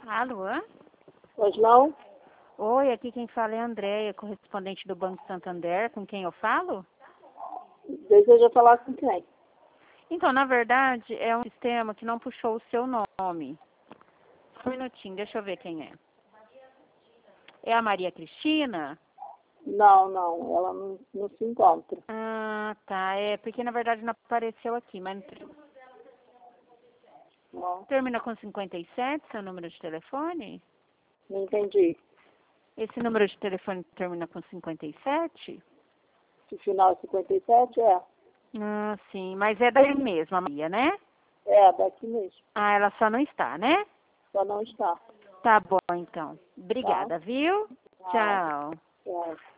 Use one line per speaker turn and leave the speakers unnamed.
Alô?
Pois não?
Oi, aqui quem fala é a Andréia, correspondente do Banco Santander. Com quem eu falo?
Deseja falar com quem?
Então, na verdade, é um sistema que não puxou o seu nome. Só um minutinho, deixa eu ver quem é. É a Maria Cristina?
Não, ela não se encontra.
Ah, tá. É porque na verdade não apareceu aqui, mas
Não,
termina com 57, seu número de telefone?
não entendi.
Esse número de telefone termina com 57?
O final é 57 é?
Ah, sim, mas é daí mesmo, a Maria, né?
É, daqui mesmo.
Ah, ela só não está, né?
Só não está.
Tá bom, então.
Tá?
Obrigada, viu?
Nada.
Tchau.
É.